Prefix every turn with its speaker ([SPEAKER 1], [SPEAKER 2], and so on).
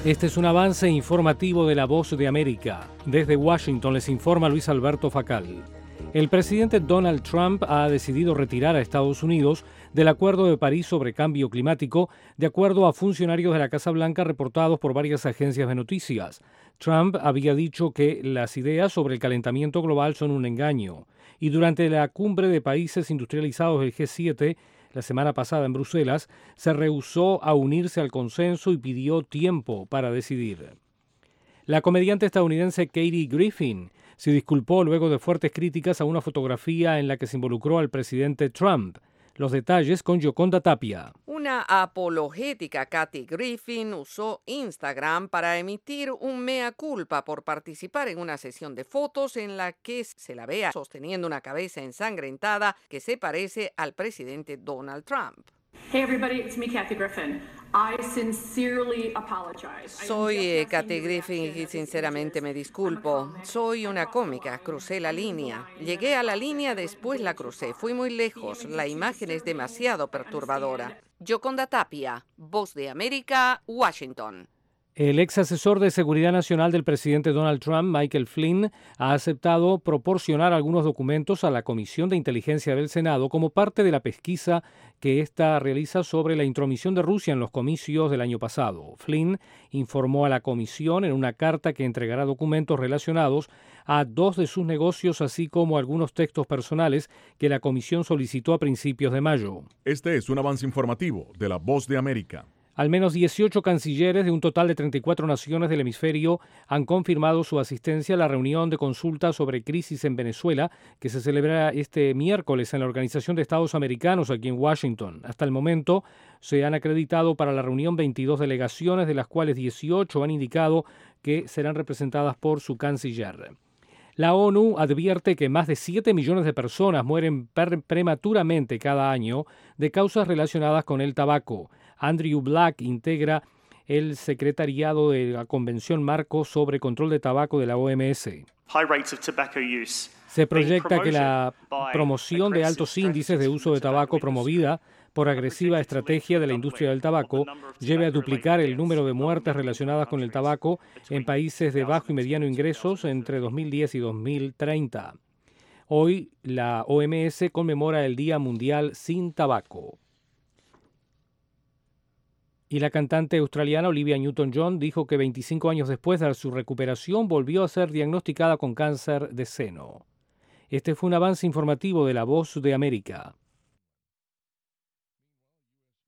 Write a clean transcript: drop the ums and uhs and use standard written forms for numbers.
[SPEAKER 1] Este es un avance informativo de La Voz de América. Desde Washington les informa Luis Alberto Facal. El presidente Donald Trump ha decidido retirar a Estados Unidos del Acuerdo de París sobre cambio climático, de acuerdo a funcionarios de la Casa Blanca reportados por varias agencias de noticias. Trump había dicho que las ideas sobre el calentamiento global son un engaño. Y durante la cumbre de países industrializados del G7, la semana pasada en Bruselas, se rehusó a unirse al consenso y pidió tiempo para decidir. La comediante estadounidense Kathy Griffin se disculpó luego de fuertes críticas a una fotografía en la que se involucró al presidente Trump. Los detalles con Yoconda Tapia.
[SPEAKER 2] Una apologética Kathy Griffin usó Instagram para emitir un mea culpa por participar en una sesión de fotos en la que se la vea sosteniendo una cabeza ensangrentada que se parece al presidente Donald Trump.
[SPEAKER 3] Hey everybody, it's me, Kathy Griffin. I sincerely apologize.
[SPEAKER 2] Soy Kathy Griffin y sinceramente me disculpo. Soy una cómica, crucé la línea. Llegué a la línea, después la crucé. Fui muy lejos. La imagen es demasiado perturbadora. Yoconda Tapia, Voz de América, Washington.
[SPEAKER 1] El ex asesor de Seguridad Nacional del presidente Donald Trump, Michael Flynn, ha aceptado proporcionar algunos documentos a la Comisión de Inteligencia del Senado como parte de la pesquisa que ésta realiza sobre la intromisión de Rusia en los comicios del año pasado. Flynn informó a la comisión en una carta que entregará documentos relacionados a 2 de sus negocios, así como algunos textos personales que la comisión solicitó a principios de mayo.
[SPEAKER 4] Este es un avance informativo de La Voz de América.
[SPEAKER 1] Al menos 18 cancilleres de un total de 34 naciones del hemisferio han confirmado su asistencia a la reunión de consulta sobre crisis en Venezuela que se celebrará este miércoles en la Organización de Estados Americanos aquí en Washington. Hasta el momento se han acreditado para la reunión 22 delegaciones, de las cuales 18 han indicado que serán representadas por su canciller. La ONU advierte que más de 7 millones de personas mueren prematuramente cada año de causas relacionadas con el tabaco. Andrew Black integra el secretariado de la Convención Marco sobre Control de Tabaco de la OMS. Se proyecta que la promoción de altos índices de uso de tabaco promovida por agresiva estrategia de la industria del tabaco lleve a duplicar el número de muertes relacionadas con el tabaco en países de bajo y mediano ingresos entre 2010 y 2030. Hoy la OMS conmemora el Día Mundial sin Tabaco. Y la cantante australiana Olivia Newton-John dijo que 25 años después de su recuperación volvió a ser diagnosticada con cáncer de seno. Este fue un avance informativo de La Voz de América.